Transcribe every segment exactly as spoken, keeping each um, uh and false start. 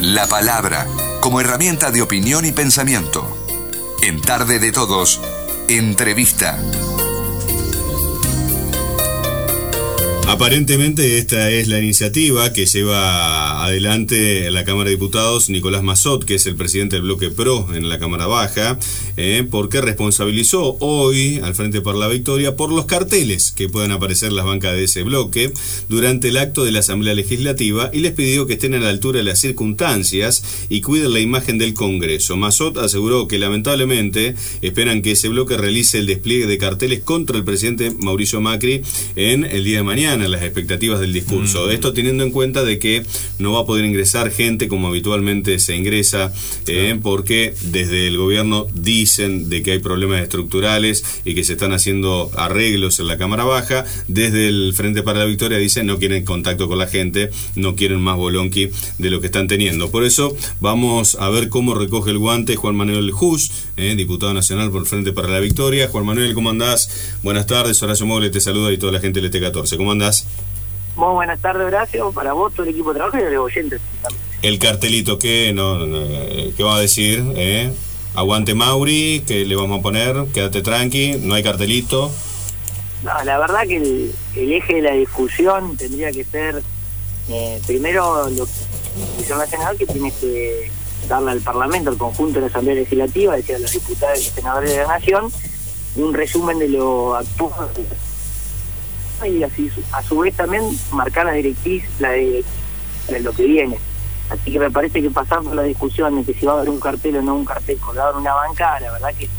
La palabra, como herramienta de opinión y pensamiento. En Tarde de Todos, entrevista. Aparentemente esta es la iniciativa que lleva adelante en la Cámara de Diputados Nicolás Massot, que es el presidente del bloque PRO en la Cámara Baja, eh, porque responsabilizó hoy al Frente para la Victoria por los carteles que puedan aparecer en las bancas de ese bloque durante el acto de la Asamblea Legislativa y les pidió que estén a la altura de las circunstancias y cuiden la imagen del Congreso. Massot aseguró que lamentablemente esperan que ese bloque realice el despliegue de carteles contra el presidente Mauricio Macri en el día de mañana, las expectativas del discurso. Mm. Esto teniendo en cuenta de que no va a poder ingresar gente como habitualmente se ingresa, eh, porque desde el gobierno dicen de que hay problemas estructurales y que se están haciendo arreglos en la Cámara Baja. Desde el Frente para la Victoria dicen no quieren contacto con la gente, no quieren más bolonqui de lo que están teniendo. Por eso vamos a ver cómo recoge el guante Juan Manuel Husch, eh, diputado nacional por el Frente para la Victoria. Juan Manuel, ¿cómo andás? Buenas tardes, Horacio Mogle te saluda y toda la gente del E T catorce. ¿Cómo andás? Muy buenas tardes, Horacio, para vos, todo el equipo de trabajo y los oyentes también. El cartelito, ¿qué, no, no, ¿qué va a decir? ¿Eh? Aguante Mauri, ¿qué le vamos a poner? Quédate tranqui, no hay cartelito. No, la verdad que el, el eje de la discusión tendría que ser, eh, primero, lo, la discusión nacional que tiene que darle al Parlamento, al conjunto de la Asamblea Legislativa, es decir, a los diputados y senadores de la Nación, un resumen de lo actual y así a su vez también marcar las directrices la de, de lo que viene. Así que me parece que pasando la discusión de que si va a haber un cartel o no un cartel colgado en una banca, la verdad que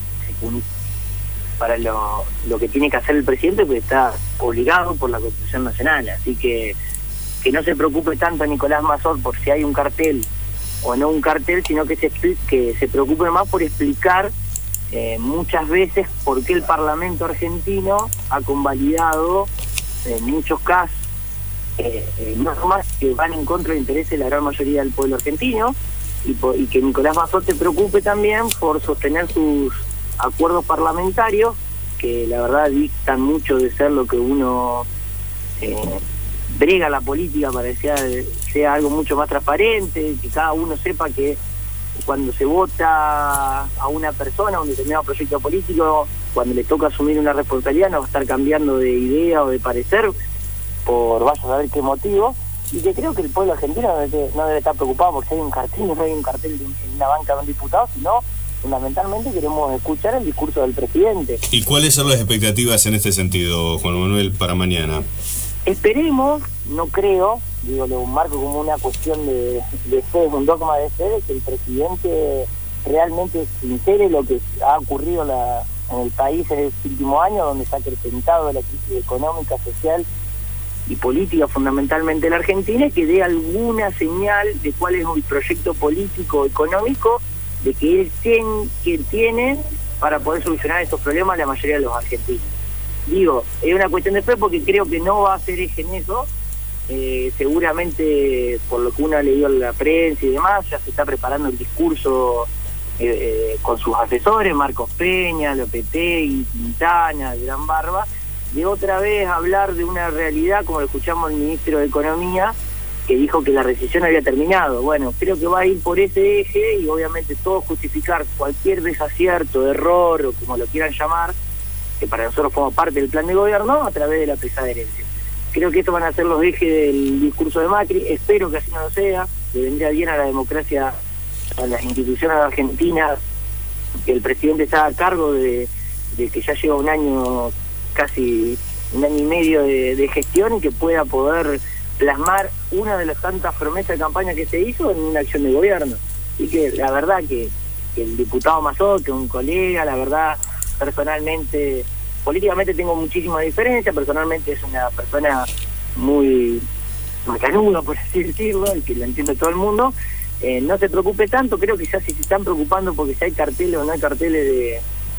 para lo, lo que tiene que hacer el presidente, pues está obligado por la Constitución Nacional. Así que que no se preocupe tanto Nicolás Massot por si hay un cartel o no un cartel, sino que se, que se preocupe más por explicar eh, muchas veces por qué el Parlamento argentino ha convalidado en muchos casos eh, eh, normas que van en contra del interés de la gran mayoría del pueblo argentino, y, por, y que Nicolás Massot se preocupe también por sostener sus acuerdos parlamentarios, que la verdad dictan mucho de ser lo que uno eh, brega la política para que sea, sea algo mucho más transparente, que cada uno sepa que cuando se vota a una persona, a un determinado proyecto político, cuando le toca asumir una responsabilidad no va a estar cambiando de idea o de parecer por vaya a saber qué motivo, y que creo que el pueblo argentino no debe, no debe estar preocupado porque si hay un cartel no hay un cartel en una banca de un diputado, sino fundamentalmente queremos escuchar el discurso del presidente. ¿Y cuáles son las expectativas en este sentido, Juan Manuel, para mañana? Esperemos, no creo, digo, lo marco como una cuestión de, de fe, un dogma de fe, de que el presidente realmente sincere lo que ha ocurrido la, en el país en este último año, donde se ha acrecentado la crisis económica, social y política, fundamentalmente en la Argentina, y que dé alguna señal de cuál es el proyecto político, económico, de que él, ten, que él tiene para poder solucionar estos problemas a la mayoría de los argentinos. Digo, es una cuestión de fe porque creo que no va a ser eje en eso. Eh, seguramente, por lo que uno ha leído en la prensa y demás, ya se está preparando el discurso eh, eh, con sus asesores, Marcos Peña, Lopetegui, Quintana, Gran Barba, de otra vez hablar de una realidad, como lo escuchamos al ministro de Economía, que dijo que la recesión había terminado. Bueno, creo que va a ir por ese eje y obviamente todo justificar cualquier desacierto, error o como lo quieran llamar, que para nosotros forma parte del plan de gobierno, a través de la pesada herencia. Creo que estos van a ser los ejes del discurso de Macri, espero que así no lo sea, le vendría bien a la democracia, a las instituciones argentinas, que el presidente está a cargo de, de que ya lleva un año, casi un año y medio de, de gestión, y que pueda poder plasmar una de las tantas promesas de campaña que se hizo en una acción de gobierno. Y que la verdad que, que el diputado Massot, que es un colega, la verdad, personalmente, políticamente tengo muchísima diferencia, personalmente es una persona muy macanuda, por así decirlo, y que lo entiende todo el mundo. Eh, no se preocupe tanto, creo que ya si se están preocupando porque si hay carteles o no hay carteles de,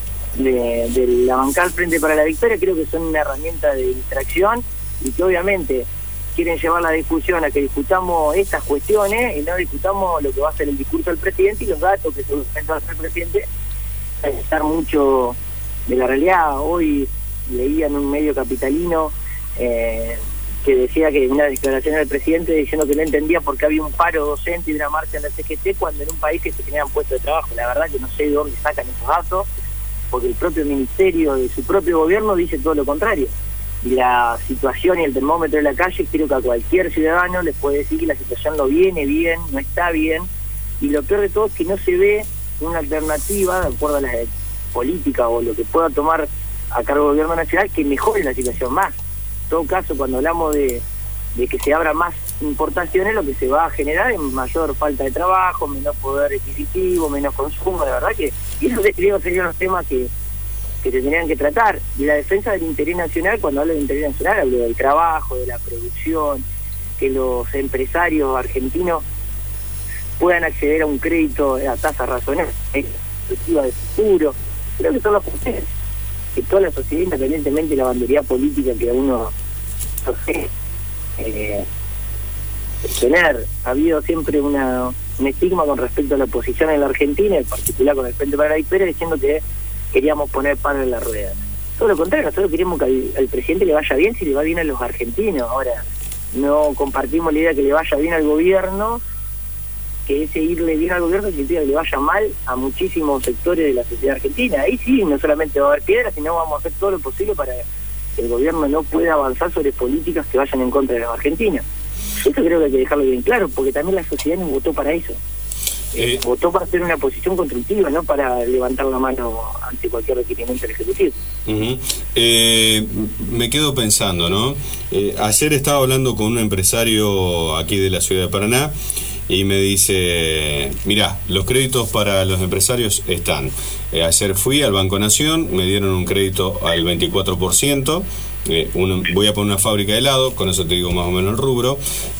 de, de la bancada Frente para la Victoria, creo que son una herramienta de distracción, y que obviamente quieren llevar la discusión a que discutamos estas cuestiones y no discutamos lo que va a ser el discurso del presidente y los datos que seguramente va a hacer el presidente, a estar mucho de la realidad. Hoy leía en un medio capitalino eh, que decía que una declaración del presidente diciendo que no entendía por qué había un paro docente y una marcha en la C G T cuando en un país que se generan puestos de trabajo. La verdad que no sé de dónde sacan esos datos, porque el propio ministerio de su propio gobierno dice todo lo contrario. Y la situación y el termómetro de la calle, creo que a cualquier ciudadano les puede decir que la situación no viene bien, no está bien, y lo peor de todo es que no se ve una alternativa, de acuerdo a las políticas o lo que pueda tomar a cargo del gobierno nacional, que mejore la situación más. En todo caso, cuando hablamos de, de que se abra más importaciones, lo que se va a generar es mayor falta de trabajo, menos poder adquisitivo, menos consumo, de verdad que, y eso creo que serían los temas que que se tendrían que tratar. Y la defensa del interés nacional, cuando hablo del interés nacional, hablo del trabajo, de la producción, que los empresarios argentinos puedan acceder a un crédito a tasa razonable, perspectiva de futuro. Creo que son los ustedes, que toda la sociedad, independientemente de la bandería política que uno posee, eh, tener. Ha habido siempre una, un estigma con respecto a la oposición en la Argentina, en particular con el Frente para la Victoria, diciendo que queríamos poner pan en la rueda. Todo lo contrario, nosotros queremos que al, al presidente le vaya bien si le va bien a los argentinos. Ahora, no compartimos la idea que le vaya bien al gobierno, que ese irle bien al gobierno significa que le vaya mal a muchísimos sectores de la sociedad argentina. Ahí sí, no solamente va a haber piedras, sino vamos a hacer todo lo posible para que el gobierno no pueda avanzar sobre políticas que vayan en contra de los argentinos. Eso creo que hay que dejarlo bien claro, porque también la sociedad nos votó para eso. Eh, votó para hacer una posición constructiva, no para levantar la mano ante cualquier requerimiento del Ejecutivo. Uh-huh. eh, me quedo pensando, ¿no? Eh, ayer estaba hablando con un empresario aquí de la ciudad de Paraná y me dice, mirá, los créditos para los empresarios están. Eh, ayer fui al Banco Nación, me dieron un crédito al veinticuatro por ciento. Eh, uno, voy a poner una fábrica de helado, con eso te digo más o menos el rubro.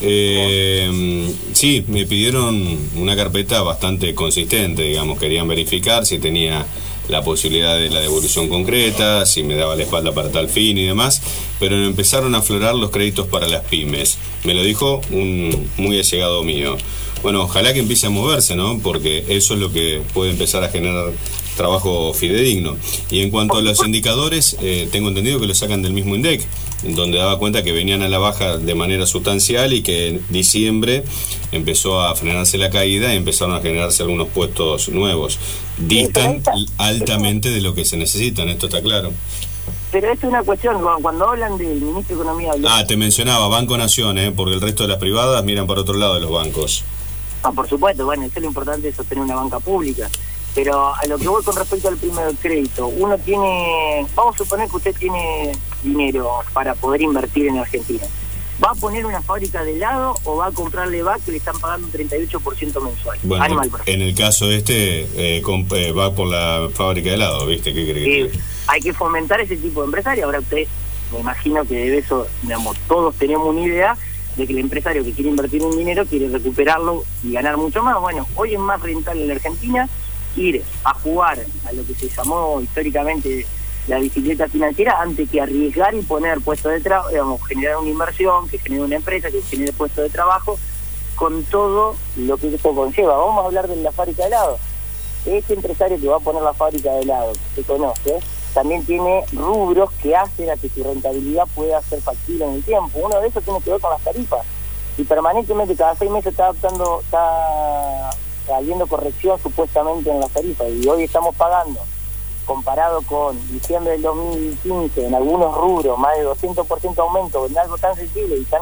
Eh, sí, me pidieron una carpeta bastante consistente, digamos, querían verificar si tenía la posibilidad de la devolución concreta, si me daba la espalda para tal fin y demás, pero empezaron a aflorar los créditos para las pymes. Me lo dijo un muy allegado mío. Bueno, ojalá que empiece a moverse, ¿no? Porque eso es lo que puede empezar a generar trabajo fidedigno. Y en cuanto a los indicadores, eh, tengo entendido que lo sacan del mismo INDEC, donde daba cuenta que venían a la baja de manera sustancial y que en diciembre empezó a frenarse la caída y empezaron a generarse algunos puestos nuevos. Distan altamente de lo que se necesitan, esto está claro. Pero esto es una cuestión, cuando hablan del ministro de Economía... Hablan... Ah, te mencionaba, Banco Nación, ¿eh? Porque el resto de las privadas miran para otro lado de los bancos. Ah, por supuesto, bueno, eso es lo importante de sostener una banca pública. Pero a lo que voy con respecto al primer crédito, uno tiene, vamos a suponer que usted tiene dinero para poder invertir en Argentina. ¿Va a poner una fábrica de helado o va a comprarle V A C que le están pagando un treinta y ocho por ciento mensual? Bueno, Animal, en el caso este, eh, comp- eh, va por la fábrica de helado, ¿viste? ¿Qué cree que sí, hay que fomentar ese tipo de empresario. Ahora usted, me imagino que de eso, digamos, todos tenemos una idea de que el empresario que quiere invertir un dinero quiere recuperarlo y ganar mucho más. Bueno, hoy es más rentable en la Argentina ir a jugar a lo que se llamó históricamente la bicicleta financiera antes que arriesgar y poner puestos de trabajo, digamos, generar una inversión, que genere una empresa, que genere puestos de trabajo, con todo lo que eso conlleva. Vamos a hablar de la fábrica de helado. Este empresario que va a poner la fábrica de helado, que se conoce, también tiene rubros que hacen a que su rentabilidad pueda ser factible en el tiempo. Uno de esos tiene que ver con las tarifas. Y permanentemente cada seis meses está adaptando, está habiendo corrección supuestamente en las tarifas. Y hoy estamos pagando, comparado con diciembre del dos mil quince, en algunos rubros, más de doscientos por ciento aumento en algo tan sensible y tan,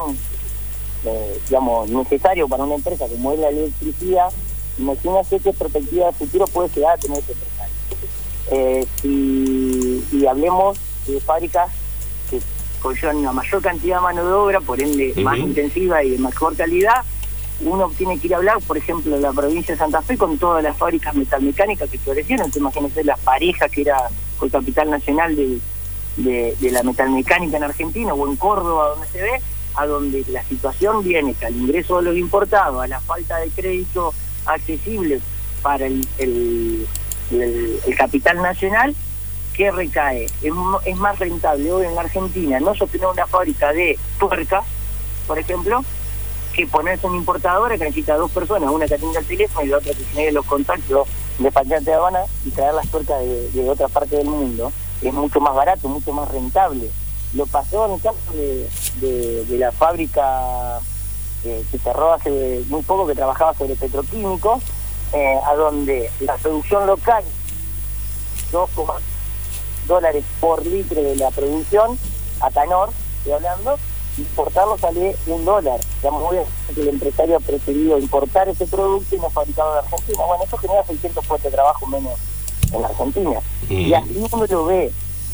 eh, digamos, necesario para una empresa como es la electricidad. Imagínate qué perspectiva de futuro puede llegar a tener este empresario. Eh, si, y hablemos de fábricas que conllevan una mayor cantidad de mano de obra, por ende uh-huh. más intensiva y de mejor calidad, uno tiene que ir a hablar, por ejemplo, de la provincia de Santa Fe con todas las fábricas metalmecánicas que florecieron. Entonces, imagínense la pareja que era el capital nacional de, de, de la metalmecánica en Argentina o en Córdoba, donde se ve, a donde la situación viene que al ingreso de los importados, a la falta de crédito accesible para el, el, el, el capital nacional, que recae. Es, es más rentable hoy en la Argentina no sostener una fábrica de tuercas, por ejemplo, que ponerse una importadora que necesita dos personas, una que atienda el teléfono y la otra que genere los contactos de despachante de aduana y traer las tuercas de, de otra parte del mundo. Es mucho más barato, mucho más rentable. Lo pasó en el caso de, de, de la fábrica eh, que cerró hace muy poco, que trabajaba sobre petroquímicos, eh, a donde la producción local, dos dólares por litro de la producción, a Tanor, estoy hablando, importarlo sale un dólar. Digamos, muy bien, que el empresario ha preferido importar ese producto y no fabricarlo en Argentina. Bueno, eso genera seiscientos puestos de trabajo menos en Argentina. Mm. Y así uno lo ve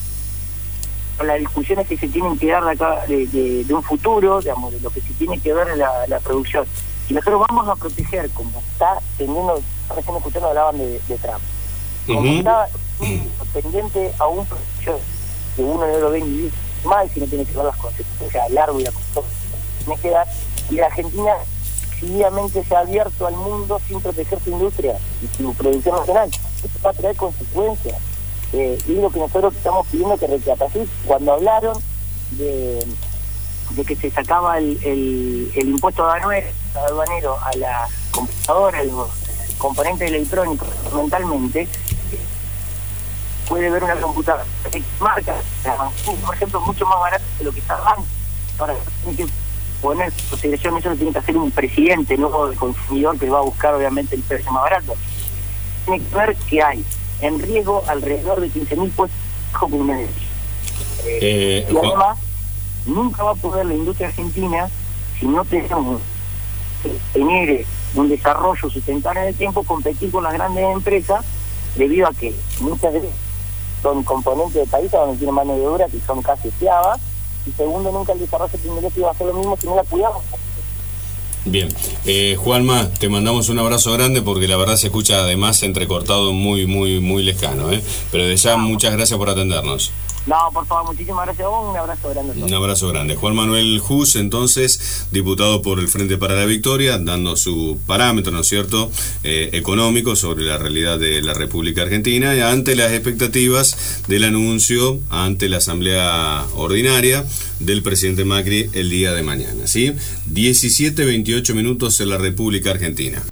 con las discusiones que se tienen que dar de acá, de, de, de un futuro, digamos, de lo que se tiene que ver en la, la producción. Y nosotros vamos a proteger, como está teniendo, recién escuchando hablaban de, de Trump, como uh-huh. está pendiente a un proceso que uno no lo ve ni mal, si no tiene que ver las consecuencias a largo y a corto tiene que dar, y la Argentina seguidamente se ha abierto al mundo sin proteger su industria y su producción nacional. Esto va a traer consecuencias. Eh, y lo que nosotros estamos pidiendo que recapacite. Cuando hablaron de, de que se sacaba el, el, el impuesto aduanero a la computadora, los componentes electrónicos, fundamentalmente, puede ver una computadora de marca, por ejemplo, mucho más barata que lo que está antes. Ahora tiene que poner consideración, eso lo tiene que hacer un presidente, no el consumidor, que va a buscar obviamente el precio más barato. Tiene que ver que hay en riesgo alrededor de quince mil puestos por un mes. Eh, eh, y además, nunca va a poder la industria argentina, si no tenemos tener un desarrollo sustentable en el tiempo, competir con las grandes empresas, debido a que muchas veces son componentes de países donde tienen mano de obra que son casi esclavas, y segundo, nunca el desarrollo tecnológico va a ser lo mismo si no la cuidamos. Bien, eh, Juanma, te mandamos un abrazo grande porque la verdad se escucha además entrecortado muy, muy, muy lejano, ¿eh? Pero de ya, no, muchas gracias por atendernos. No, por favor, muchísimas gracias a vos, un abrazo grande. Un abrazo grande. Juan Manuel Hus, entonces, diputado por el Frente para la Victoria, dando su parámetro, ¿no es cierto?, eh, económico sobre la realidad de la República Argentina, y ante las expectativas del anuncio ante la Asamblea Ordinaria del presidente Macri el día de mañana, ¿sí? diecisiete veintiocho minutos en la República Argentina.